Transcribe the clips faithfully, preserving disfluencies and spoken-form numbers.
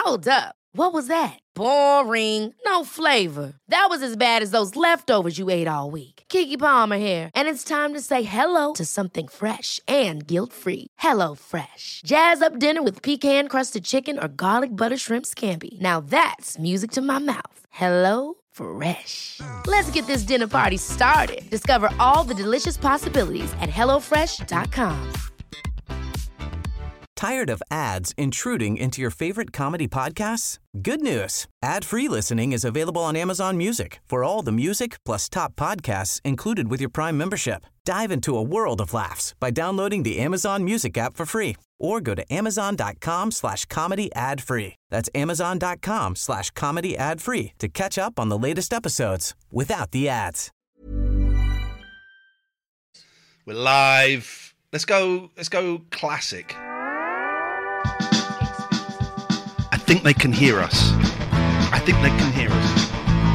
Hold up. What was that? Boring. No flavor. That was as bad as those leftovers you ate all week. Keke Palmer here, and it's time to say hello to something fresh and guilt-free. Hello Fresh. Jazz up dinner with pecan-crusted chicken or garlic butter shrimp scampi. Now that's music to my mouth. Hello Fresh. Let's get this dinner party started. Discover all the delicious possibilities at hello fresh dot com. Tired of ads intruding into your favorite comedy podcasts? Good news. Ad-free listening is available on Amazon Music for all the music plus top podcasts included with your Prime membership. Dive into a world of laughs by downloading the Amazon Music app for free or go to amazon.com slash comedy ad free. That's amazon.com slash comedy ad free to catch up on the latest episodes without the ads. We're live. Let's go, let's go classic. I think they can hear us. I think they can hear us.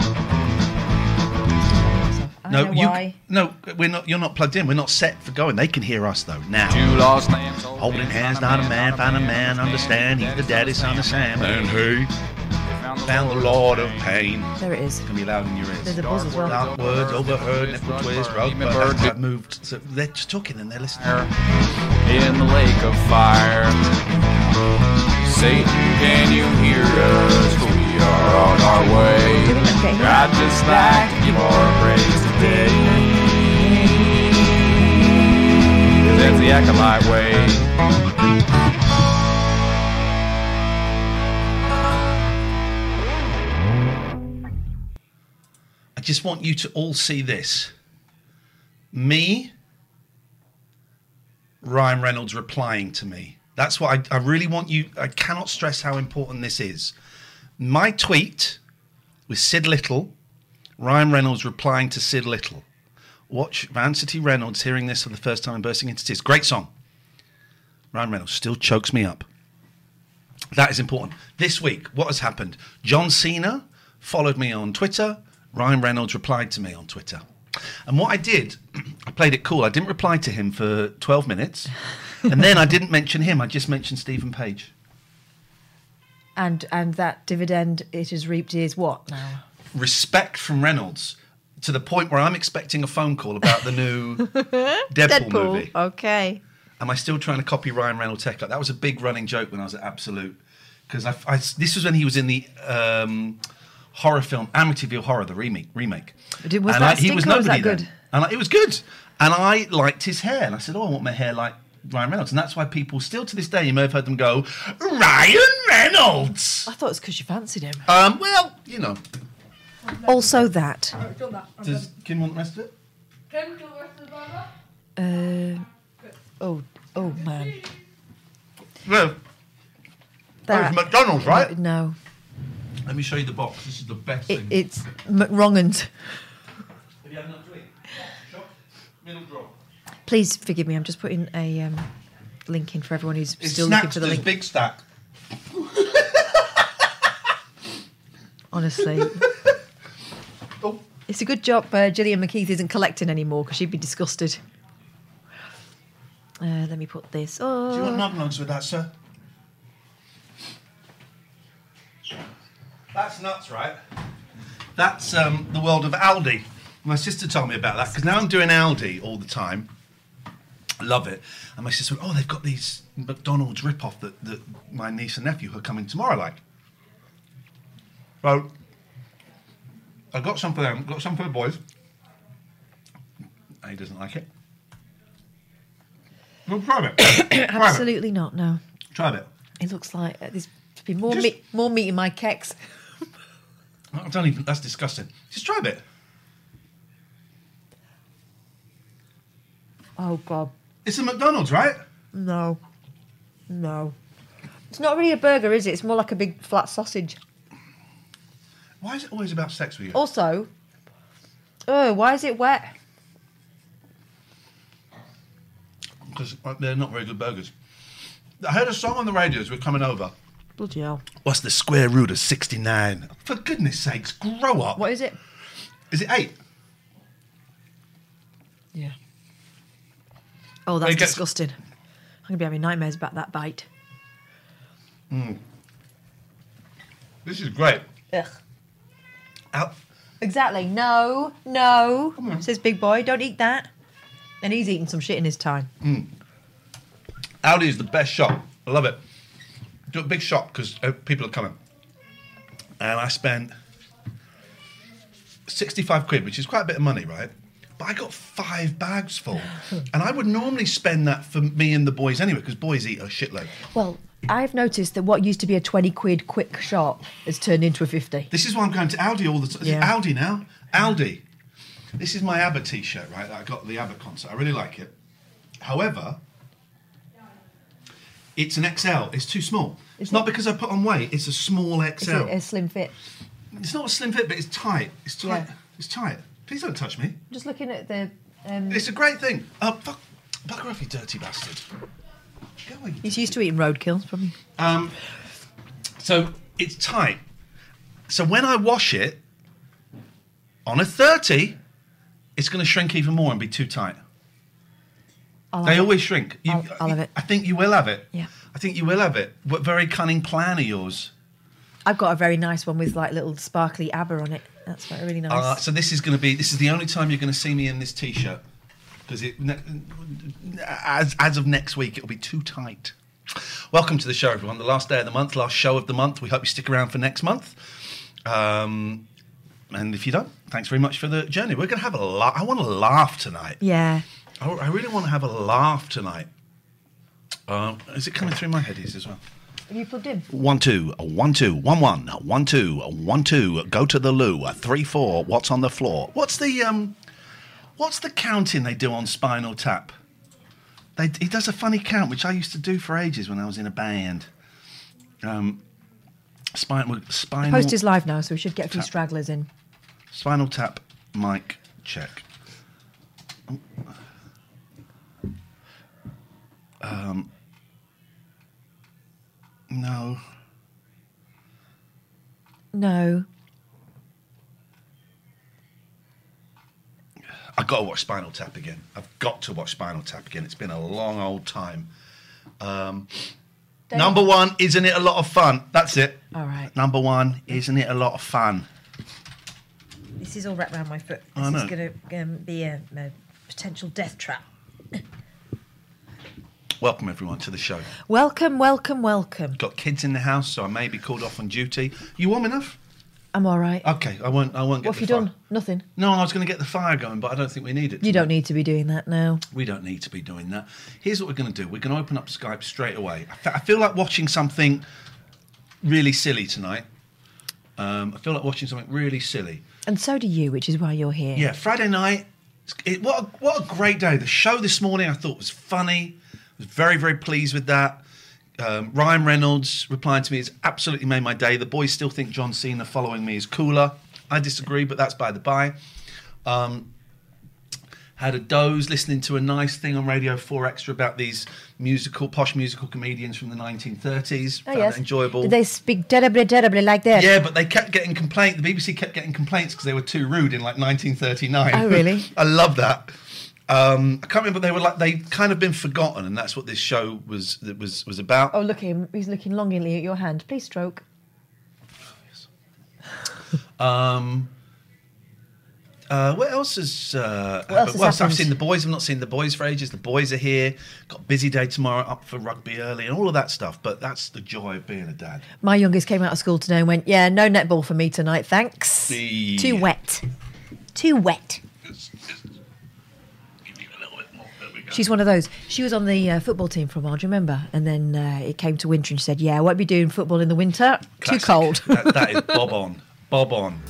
I No, don't know you. why. No, we're not. You're not plugged in. We're not set for going. They can hear us though now. Two lost lambs Holding hands, not a man. Find a man. Understand. He's the daddy, son of Sam. And he found the Lord of Pain. There it is. It's gonna be loud in your ears. There's a buzz as well. Dark words overheard, nipple twist, rope, but I've moved. So they're just talking and they're listening. in the lake of fire. Satan, can you hear us? For we are on our way. I'd just like to give our praise today. 'Cause that's the acolyte way. I just want you to all see this. Me, Ryan Reynolds replying to me. That's what I, I really want you... I cannot stress how important this is. My tweet with Sid Little, Ryan Reynolds replying to Sid Little. Watch Vancity Reynolds hearing this for the first time and bursting into tears. Great song. Ryan Reynolds still chokes me up. That is important. This week, what has happened? John Cena followed me on Twitter. Ryan Reynolds replied to me on Twitter. And what I did, I played it cool. I didn't reply to him for twelve minutes. And then I didn't mention him. I just mentioned Stephen Page. And and that dividend it has reaped is what now? Respect from Reynolds to the point where I'm expecting a phone call about the new Deadpool, Deadpool. movie. Okay. Am I still trying to copy Ryan Reynolds' tech? That was a big running joke when I was at Absolute. Because I, I, this was when he was in the um, horror film Amityville Horror, the remake. remake. Did, was and that I, he was stinker or was nobody that good? then. And I, it was good. And I liked his hair. And I said, oh, I want my hair like Ryan Reynolds. And that's why people still to this day, you may have heard them go, Ryan Reynolds! I thought it was because you fancied him. Um, well, you know. Also that. Does Kim want the rest of it? Uh, oh, oh man. No. That, it's McDonald's, right? No. Let me show you the box. This is the best It, thing. it's McWrongans. Have you had enough to eat? Shop, middle drawer. Please forgive me. I'm just putting a um, link in for everyone who's It's still looking Snackster's for the link. big stack. Honestly. Oh. It's a good job uh, Gillian McKeith isn't collecting anymore because she'd be disgusted. Uh, let me put this. Oh. Do you want nog nogs with that, sir? That's nuts, right? That's um, the world of Aldi. My sister told me about that because now I'm doing Aldi all the time. I love it. And my sister went, oh, they've got these McDonald's rip-off that, that my niece and nephew are coming tomorrow like. So, I got some for them, got some for the boys. He doesn't like it. Well, try it. Absolutely not, no. Try it. It looks like uh, there's to be more Just- meat, more meat in my keks. I don't even, that's disgusting. Just try a bit. Oh, God. It's a McDonald's, right? No. No. It's not really a burger, is it? It's more like a big flat sausage. Why is it always about sex with you? Also, oh, why is it wet? Because they're not very good burgers. I heard a song on the radio as we're coming over. Bloody hell. What's the square root of sixty-nine? For goodness sakes, grow up. What is it? Is it eight? Yeah. Oh, that's It gets- disgusting. I'm going to be having nightmares about that bite. Mm. This is great. Ugh. Out. Exactly. No, no, says Big Boy. Don't eat that. And he's eating some shit in his time. Mm. Aldi is the best shop. I love it. Do a big shop because uh, people are coming. And I spent sixty-five quid, which is quite a bit of money, right? But I got five bags full. And I would normally spend that for me and the boys anyway, because boys eat a shitload. Well, I've noticed that what used to be a twenty quid quick shop has turned into a fifty. This is why I'm going to Aldi all the time. Yeah. Aldi now. Aldi. This is my ABBA t-shirt, right, that I got at the ABBA concert. I really like it. However, it's an X L. It's too small. Is it's not it? because I put on weight. It's a small X L. Is it a slim fit? It's not a slim fit, but it's tight. It's tight. Yeah. It's tight. Please don't touch me. Just looking at the... Um, It's a great thing. Oh, fuck. Bugger off, you dirty bastard. Go away. he's used to eating roadkill, probably. Um, so it's tight. So when I wash it, on a thirty, it's going to shrink even more and be too tight. I'll They have it. always shrink. You, I'll- I'll have it. I think you will have it. Yeah. I think you will have it. What very cunning plan of yours. I've got a very nice one with like little sparkly ABBA on it. That's like really nice. Uh, so this is going to be. This is the only time you're going to see me in this t-shirt because it, ne- as as of next week, it'll be too tight. Welcome to the show, everyone. The last day of the month, last show of the month. We hope you stick around for next month. Um, and if you don't, thanks very much for the journey. We're going to have a laugh. I want to laugh tonight. yeah. I, I really want to have a laugh tonight. Um, is it coming through my headies as well? Have you plugged in? One two, a one two, one one, a one two, a one two. Go to the loo. A three four. What's on the floor? What's the um? What's the counting they do on Spinal Tap? They he does a funny count, which I used to do for ages when I was in a band. Um, spinal spinal. Post is live now, so we should get a few Tap. stragglers in. Spinal Tap mic check. Um. No. No. I've got to watch Spinal Tap again. I've got to watch Spinal Tap again. It's been a long old time. Um, number one, isn't it a lot of fun? That's it. All right. Number one, isn't it a lot of fun? This is all wrapped around my foot. This I know. is going to um, be a, a potential death trap. Welcome everyone to the show. Welcome, welcome, welcome. Got kids in the house, so I may be called off on duty. You warm enough? I'm all right. Okay, I won't. I won't get. What have the you fire. done? Nothing. No, I was going to get the fire going, but I don't think we need it. You don't need to be doing that now. We don't need to be doing that. Here's what we're going to do. We're going to open up Skype straight away. I fe- I feel like watching something really silly tonight. Um, I feel like watching something really silly. And so do you, which is why you're here. Yeah, Friday night. It, what, a, what a great day. The show this morning I thought was funny. I was very, very pleased with that. Um, Ryan Reynolds replying to me has absolutely made my day. The boys still think John Cena following me is cooler. I disagree, but that's by the by. Um, had a doze listening to a nice thing on Radio four Extra about these musical, posh musical comedians from the nineteen thirties. Oh, Found yes. it enjoyable. Did they speak terribly, terribly like that? Yeah, but they kept getting complaints. The B B C kept getting complaints because they were too rude in like nineteen thirty-nine. Oh, really? I love that. Um, I can't remember. They were like they kind of been forgotten, and that's what this show was that was was about. Oh, look at him. He's looking longingly at your hand. Please stroke. Um, uh, what else has? Uh, What else has well, I've happened? seen the boys. I've not seen the boys for ages. The boys are here. Got a busy day tomorrow. Up for rugby early and all of that stuff. But that's the joy of being a dad. My youngest came out of school today and went, yeah, no netball for me tonight, thanks. The- Too wet. Too wet. She's one of those. She was on the uh, football team for a while, do you remember? And then uh, it came to winter and she said, yeah, I won't be doing football in the winter. Classic. Too cold. that, that is bob on. Bob on.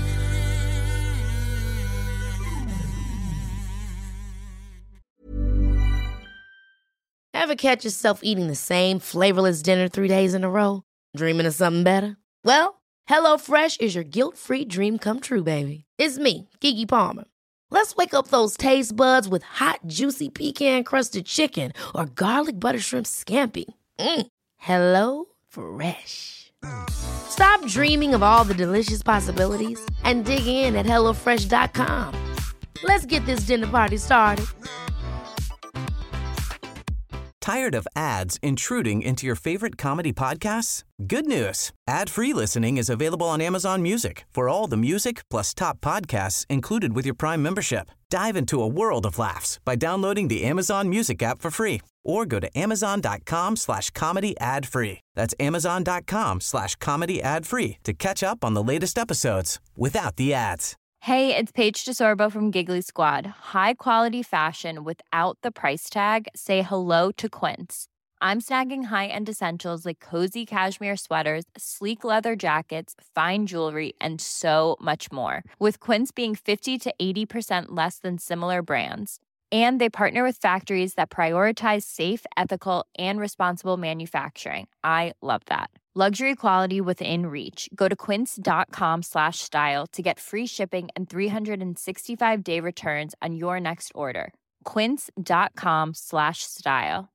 Ever catch yourself eating the same flavorless dinner three days in a row? Dreaming of something better? Well, HelloFresh is your guilt-free dream come true, baby. It's me, Keke Palmer. Let's wake up those taste buds with hot, juicy pecan-crusted chicken or garlic butter shrimp scampi. Mm. Hello Fresh. Stop dreaming of all the delicious possibilities and dig in at hello fresh dot com. Let's get this dinner party started. Tired of ads intruding into your favorite comedy podcasts? Good news. Ad-free listening is available on Amazon Music for all the music plus top podcasts included with your Prime membership. Dive into a world of laughs by downloading the Amazon Music app for free or go to amazon.com slash comedy ad free. That's amazon.com slash comedy ad free to catch up on the latest episodes without the ads. Hey, it's Paige DeSorbo from Giggly Squad. High quality fashion without the price tag. Say hello to Quince. I'm snagging high-end essentials like cozy cashmere sweaters, sleek leather jackets, fine jewelry, and so much more. With Quince being fifty to eighty percent less than similar brands. And they partner with factories that prioritize safe, ethical, and responsible manufacturing. I love that. Luxury quality within reach. Go to quince.com slash style to get free shipping and three sixty-five day returns on your next order. Quince.com slash style.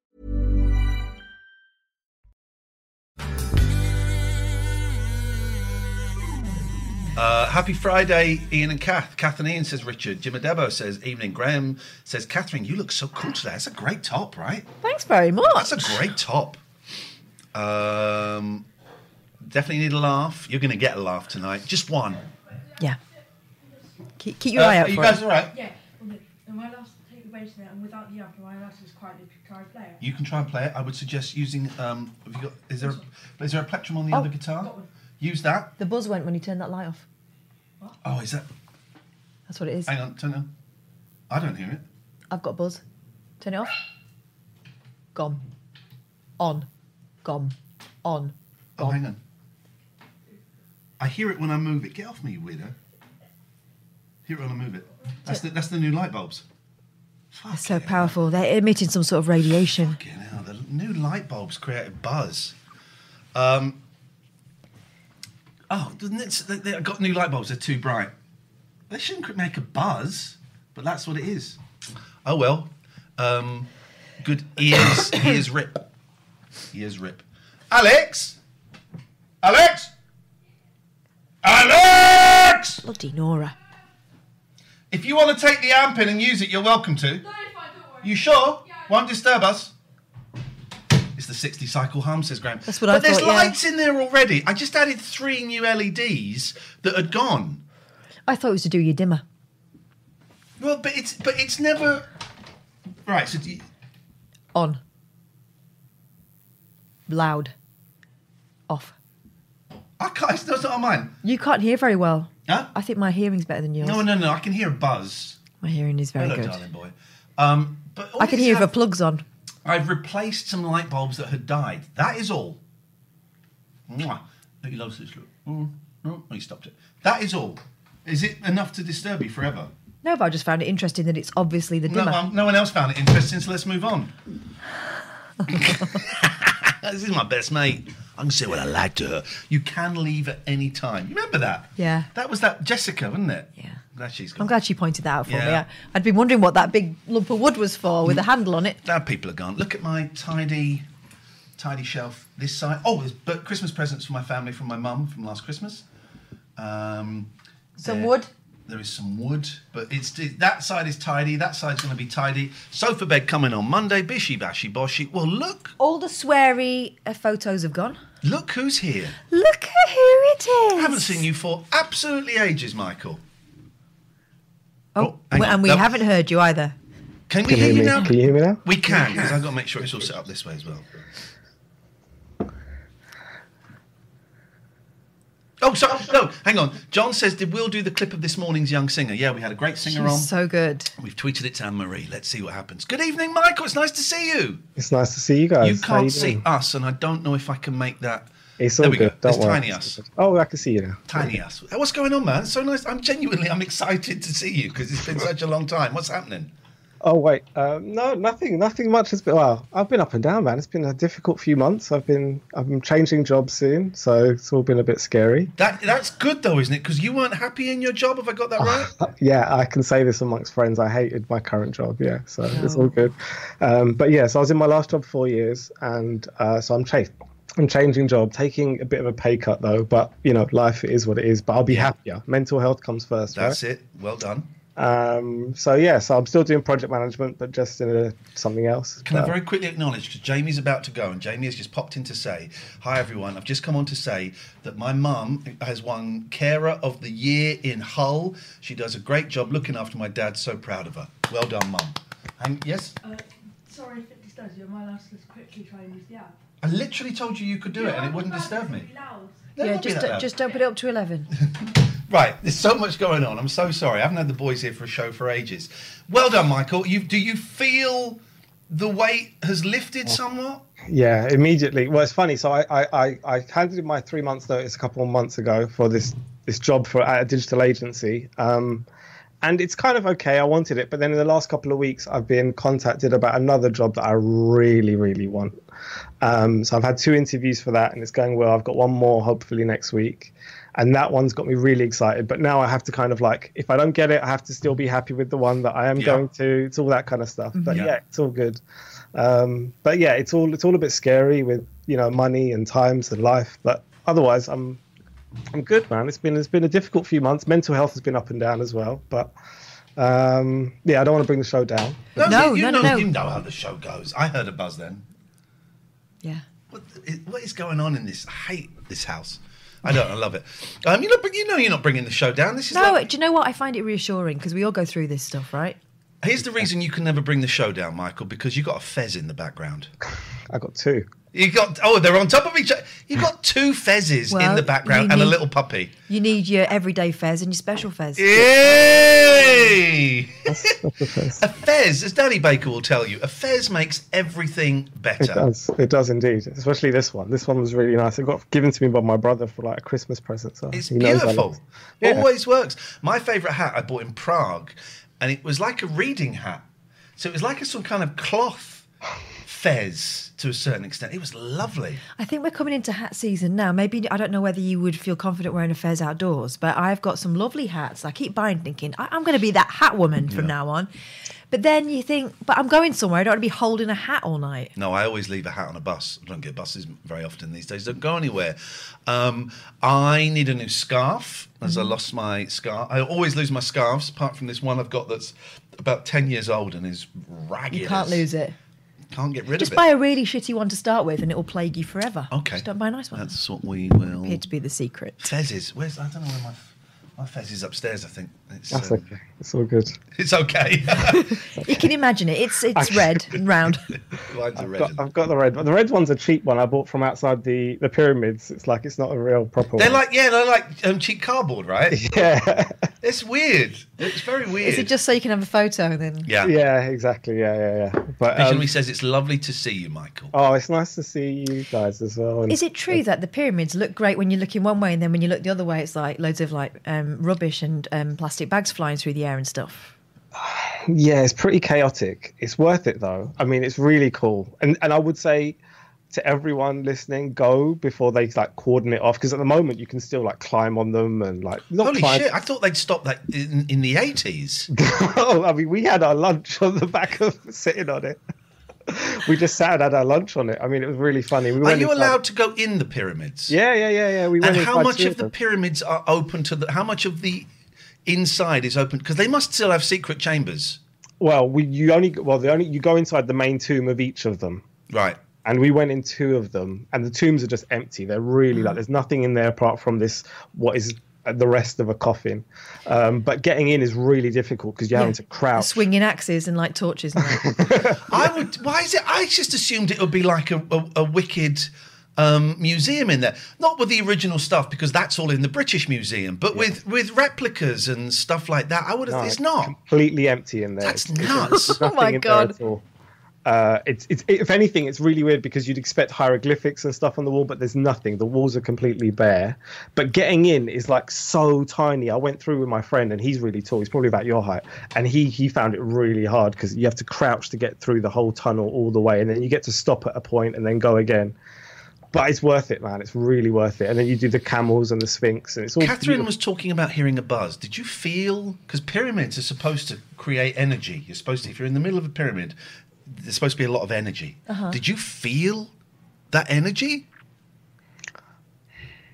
Uh, happy Friday, Ian and Kath. Kath and Ian, says Richard. Jim Adebo says, evening. Graham says, Catherine, you look so cool today. That's a great top, right? Thanks very much. That's a great top. Um, definitely need a laugh. You're going to get a laugh tonight. Just one. Yeah. Keep, keep your uh, eye out are for you guys it. all right? Yeah. And my last take the bass in it, and without the amp, my last is quite a try to play it. You can try and play it. I would suggest using. Um, have you got? Is there? A, is there a plectrum on the Oh. other guitar? Use that. The buzz went when you turned that light off. Oh, is that? That's what it is. Hang on, turn it on. I don't hear it. I've got buzz. Turn it off. Gone. On. Gone. On. Oh, Gone. hang on. I hear it when I move it. Get off me, you weirdo. Hear it when I move it. That's the that's the new light bulbs. They're so powerful. They're emitting some sort of radiation. Fucking hell, the new light bulbs create a buzz. Um. Oh, doesn't it? They, they've got new light bulbs. They're too bright. They shouldn't make a buzz, but that's what it is. Oh well. Um. Good ears. Ears rip. Ears rip. Alex. Alex. Alex. Bloody Nora. If you want to take the amp in and use it, you're welcome to. No, it's fine, don't worry. You sure? Yeah. Won't disturb us. It's the sixty cycle hum, says Graham. That's what but I there's thought, yeah. lights in there already. I just added three new L E Ds that had gone. I thought it was to do your dimmer. Well, but it's but it's never right. So do you... On. Loud. Off. I can't. It's not on mine. You can't hear very well. Huh? I think my hearing's better than yours. No, no, no. I can hear a buzz. My hearing is very Hello, good. darling boy. Um, but all I can these hear if a have- plug's on. I've replaced some light bulbs that had died. That is all. Mwah. Oh, he loves this look. Oh, no, he stopped it. That is all. Is it enough to disturb you forever? No, but I just found it interesting that it's obviously the No, dimmer. um, no one else found it interesting, so let's move on. This is my best mate. I can say what I like to her. You can leave at any time. You remember that? Yeah. That was that Jessica, wasn't it? Yeah. Glad she's gone. I'm glad she pointed that out for me. Yeah. I, I'd been wondering what that big lump of wood was for with a handle on it. Now people are gone. Look at my tidy, tidy shelf this side. Oh, there's but Christmas presents for my family from my mum from last Christmas. Um, Some there- wood. There is some wood, but it's that side is tidy. That side's going to be tidy. Sofa bed coming on Monday. Bishy bashy boshy. Well, look, All the sweary uh, photos have gone. look who's here. Look at who it is. I haven't seen you for absolutely ages, Michael. Oh, hang and on. we No. haven't heard you either. Can we Can hear you you hear now? me? Can you hear me now? We can, because I've got to make sure it's all set up this way as well. Oh, sorry. No, hang on. John says, did Will do the clip of this morning's Young Singer? Yeah, we had a great singer She's on. so good. We've tweeted it to Anne-Marie. Let's see what happens. Good evening, Michael. It's nice to see you. It's nice to see you guys. You How can't see doing? us, and I don't know if I can make that. It's There all we good. go. Don't There's worry. Tiny Us. Oh, I can see you now. Tiny Us. What's going on, man? It's so nice. I'm genuinely, I'm excited to see you because it's been such a long time. What's happening? Oh wait, um, no, nothing, nothing much has been. Well, I've been up and down, man. It's been a difficult few months. I've been, I'm changing jobs soon, so it's all been a bit scary. That That's good, though, isn't it? Because you weren't happy in your job. Have I got that right? Yeah, I can say this amongst friends. I hated my current job. Yeah, so it's all good. Um, but yeah, so I was in my last job four years, and uh, so I'm changing. I'm changing job, taking a bit of a pay cut though. But you know, life is what it is. But I'll be happier. Mental health comes first. That's right? it. Well done. Um, so yeah, so I'm still doing project management, but just in a, something else. Can but, I very quickly acknowledge, because Jamie's about to go, and Jamie has just popped in to say, hi everyone, I've just come on to say that my mum has won Carer of the Year in Hull. She does a great job looking after my dad, so proud of her. Well done, mum. And yes? Uh, sorry if it disturbs you, I might ask us quickly try and use the app. I literally told you you could do Yeah, it and it I'm wouldn't about disturb to me. be loud. No, Yeah, don't be just that loud. just don't put it up to eleven. Right, there's so much going on. I'm so sorry. I haven't had the boys here for a show for ages. Well done, Michael. You do you feel the weight has lifted somewhat? Yeah, immediately. Well, it's funny. So I, I, I, I handed in my three months notice a couple of months ago for this this job for at a digital agency. Um, and it's kind of okay. I wanted it, but then in the last couple of weeks, I've been contacted about another job that I really, really want. Um, so I've had two interviews for that, and it's going well. I've got one more hopefully next week. And that one's got me really excited. But now I have to kind of like, if I don't get it, I have to still be happy with the one that I am Yeah. going to. It's all that kind of stuff. But Yeah. yeah, it's all good. Um, but yeah, it's all it's all a bit scary with, you know, money and times and life. But otherwise, I'm I'm good, man. It's been it's been a difficult few months. Mental health has been up and down as well. But um, yeah, I don't want to bring the show down. No, you no, know, no, no. You know how the show goes. I heard a buzz then. Yeah. What, what is going on in this? I hate this house. I don't. I love it. Um, you know, but you know, you're not bringing the show down. This is No, like, do you know what? I find it reassuring because we all go through this stuff, right? here's the reason you can never bring the show down, Michael, because you got a fez in the background. I got two. You got oh, they're on top of each other. You got two fezzes in Well, the background you and a need- little puppy. You need your everyday fez and your special fez. Yay! That's, that's the first. A fez, as Danny Baker will tell you, a fez makes everything It better. does. It does indeed. Especially this one. This one was really nice. It got given to me by my brother for like a Christmas present. So It's he knows I beautiful. love it. Yeah. Always works. My favourite hat I bought in Prague, and it was like a reading hat. So it was like a some kind of cloth fez to a certain extent. It was lovely. I think we're coming into hat season now. Maybe, I don't know whether you would feel confident wearing a fez outdoors, but I've got some lovely hats. I keep buying thinking, I- I'm going to be that hat woman from now on. But then you think, but I'm going somewhere. I don't want to be holding a hat all night. No, I always leave a hat on a bus. I don't get buses very often these days. Don't go anywhere. Um, I need a new scarf, as I lost my scarf. I always lose my scarves, apart from this one I've got that's about ten years old and is ragged. You can't lose it. Can't get rid Just of buy it. a really shitty one to start with and it will plague you forever. Okay. Just don't buy a nice one. That's what we will... Appeared to be the secret. Fezzes. Where's... I don't know where my... My fez is upstairs, I think. It's, That's um, okay. It's all good. It's okay. You can imagine it. It's it's red and round. Mine's a I've red. got, I've got the red. But the red one's a cheap one I bought from outside the, the pyramids. It's like it's not a real proper They're one. like, yeah, they're like um, cheap cardboard, right? Yeah. It's weird. It's very weird. Is it just so you can have a photo and then? Yeah. Yeah, exactly. Yeah, yeah, yeah. But Visionary um, says it's lovely to see you, Michael. oh, it's nice to see you guys as well. And Is it true that the pyramids look great when you're looking one way and then when you look the other way, it's like loads of like um, rubbish and um, plastic bags flying through the air and stuff? Yeah, it's pretty chaotic. It's worth it though. I mean, it's really cool. And and I would say to everyone listening, go before they like cordon it off, because at the moment you can still like climb on them and like not Holy climb. shit! I thought they'd stop that in, in the eighties. Oh, I mean, we had our lunch on the back of sitting on it. We just sat and had our lunch on it. I mean, it was really funny. We Are went you inside- allowed to go in the pyramids? Yeah, yeah, yeah, yeah. We went And how inside much two of the them. pyramids are open to the? How much of the inside is open? Because they must still have secret chambers, Well, we you only well the only you go inside the main tomb of each of them. right? And we went in two of them, and the tombs are just empty. They're really like there's nothing in there apart from this what is the rest of a coffin. Um, but getting in is really difficult because you're having to crouch. Swinging axes and like torches. And that. I would. Why is it? I just assumed it would be like a, a, a wicked um, museum in there, not with the original stuff because that's all in the British Museum, but with with replicas and stuff like that. I would have. No, it's not. completely empty in there. That's It's- nuts. there's Oh nothing my in there God. at all. Uh, it's it's if anything, it's really weird because you'd expect hieroglyphics and stuff on the wall, but there's nothing. The walls are completely bare. But getting in is like so tiny. I went through with my friend, and he's really tall. He's probably about your height, and he he found it really hard because you have to crouch to get through the whole tunnel all the way, and then you get to stop at a point and then go again. But it's worth it, man. It's really worth it. And then you do the camels and the Sphinx, and it's all. Catherine beautiful. was talking about hearing a buzz. Did you feel? Because pyramids are supposed to create energy. You're supposed to, if you're in the middle of a pyramid, there's supposed to be a lot of energy. Did you feel that energy?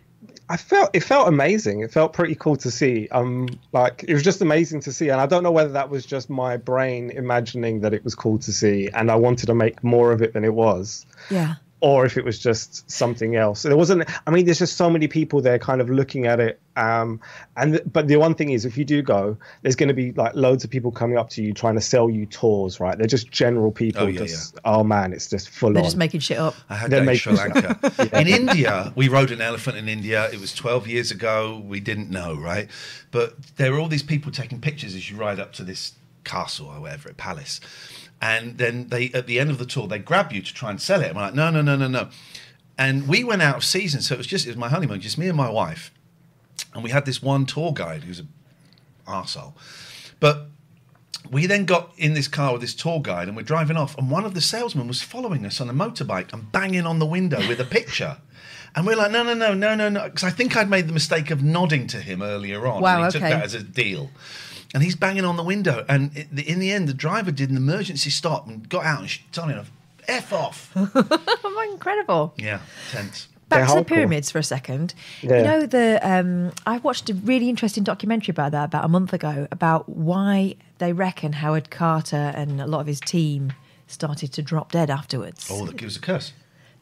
I felt it felt amazing. It felt pretty cool to see. Um, like it was just amazing to see, and I don't know whether that was just my brain imagining that it was cool to see, and I wanted to make more of it than it was. Yeah. Or if it was just something else. There wasn't. I mean, there's just so many people there, kind of looking at it. Um, and th- but the one thing is, if you do go, there's going to be like loads of people coming up to you trying to sell you tours, right? They're just general people. Oh, yeah, just, yeah. oh man, it's just full They're on. just making shit up. I had They're that in making- Sri Lanka. yeah. In India, we rode an elephant in India. It was twelve years ago. We didn't know, right? But there were all these people taking pictures as you ride up to this castle or whatever, palace. And then they, at the end of the tour, they grab you to try and sell it. I'm like, no, no, no, no, no. And we went out of season, so it was just, it was my honeymoon, just me and my wife. And we had this one tour guide who's an arsehole. But we then got in this car with this tour guide and we're driving off, and one of the salesmen was following us on a motorbike and banging on the window with a picture. And we're like, no, no, no, no, no, no. Because I think I'd made the mistake of nodding to him earlier on. Wow, and he okay. took that as a deal. And he's banging on the window. And it, in the end, the driver did an emergency stop and got out and told him, F off. Oh, incredible. Yeah, tense. Back to the hardcore. pyramids for a second. Yeah. You know, the um, I watched a really interesting documentary about that about a month ago, about why they reckon Howard Carter and a lot of his team started to drop dead afterwards. Oh, that gives a curse.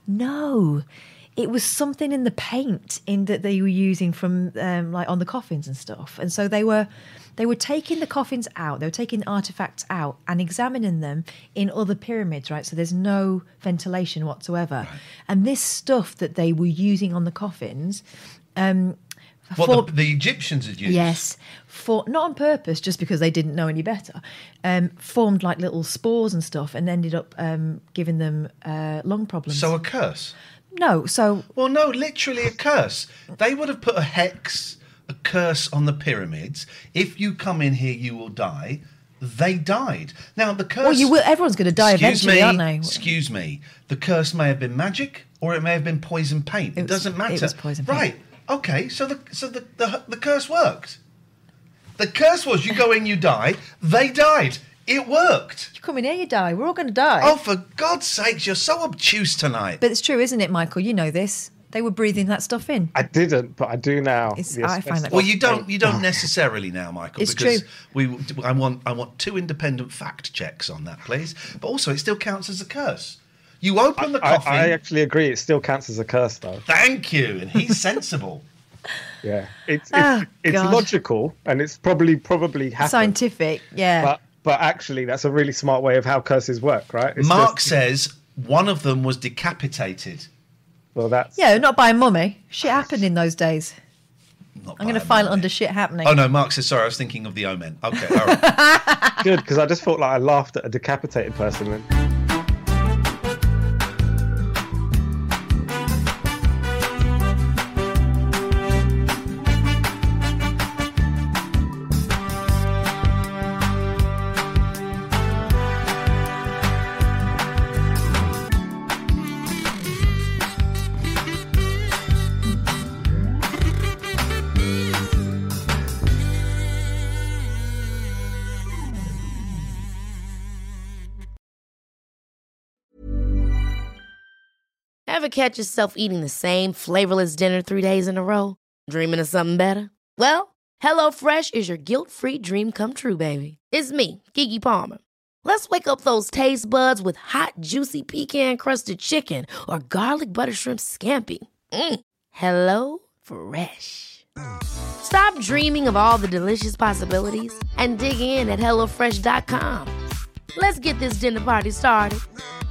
No, it was something in the paint in that they were using from um, like on the coffins and stuff, and so they were they were taking the coffins out, they were taking artifacts out and examining them in other pyramids, right? So there's no ventilation whatsoever, right. And this stuff that they were using on the coffins. Um, What for, the, the Egyptians had used? Yes, for not on purpose, just because they didn't know any better. Um, formed like little spores and stuff, and ended up um, giving them uh, lung problems. So a curse? No, so Well, no, literally a curse. They would have put a hex, a curse on the pyramids. If you come in here, you will die. They died. Now the curse. well, you will. Everyone's going to die excuse eventually, me, aren't they? Excuse me. The curse may have been magic, or it may have been poison paint. It, It was- doesn't matter. it was poison paint. Right. Okay. So the so the, the the curse worked. The curse was you go in, you die. They died. It worked. You come in here, you die. We're all going to die. Oh, for God's sakes, you're so obtuse tonight. But it's true, isn't it, Michael? You know this. They were breathing that stuff in. I didn't, but I do now. It's- The I find that- asbestos Well, you don't. paint. You don't necessarily now, Michael. It's because true. We. I want. I want two independent fact checks on that, please. But also, it still counts as a curse. You open the I, coffin. I actually agree. It still counts as a curse, though. Thank you. And he's sensible. Yeah, it's it's, Oh, it's God. logical, and it's probably probably happened. Scientific, yeah. But but actually, that's a really smart way of how curses work, right? It's Mark just- says one of them was decapitated. well, that's yeah, not by a mummy. Shit happened in those days. Not I'm by going a to file it mummy. under shit happening. Oh no, Mark says sorry. I was thinking of the Omen. Okay, all right. good because I just felt like I laughed at a decapitated person. And Ever catch yourself eating the same flavorless dinner three days in a row? Dreaming of something better? Well, HelloFresh is your guilt-free dream come true, baby. It's me, Keke Palmer. Let's wake up those taste buds with hot, juicy pecan-crusted chicken or garlic butter shrimp scampi. Mm. Hello Fresh. Stop dreaming of all the delicious possibilities and dig in at hello fresh dot com. Let's get this dinner party started.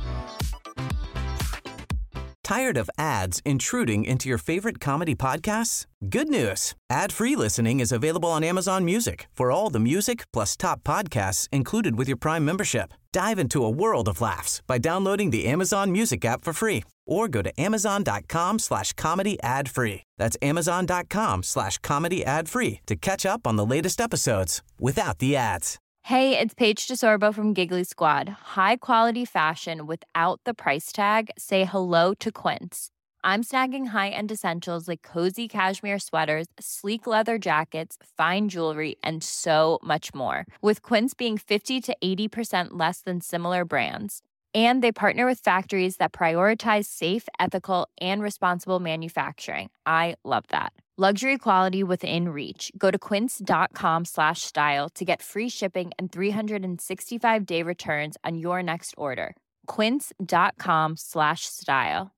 Tired of ads intruding into your favorite comedy podcasts? Good news. Ad-free listening is available on Amazon Music for all the music plus top podcasts included with your Prime membership. Dive into a world of laughs by downloading the Amazon Music app for free or go to amazon.com slash comedy ad free. That's amazon.com slash comedy ad free to catch up on the latest episodes without the ads. Hey, it's Paige DeSorbo from Giggly Squad. High quality fashion without the price tag. Say hello to Quince. I'm snagging high-end essentials like cozy cashmere sweaters, sleek leather jackets, fine jewelry, and so much more. With Quince being fifty to eighty percent less than similar brands. And they partner with factories that prioritize safe, ethical, and responsible manufacturing. I love that. Luxury quality within reach. Go to quince.com slash style to get free shipping and three sixty-five day returns on your next order. Quince.com slash style.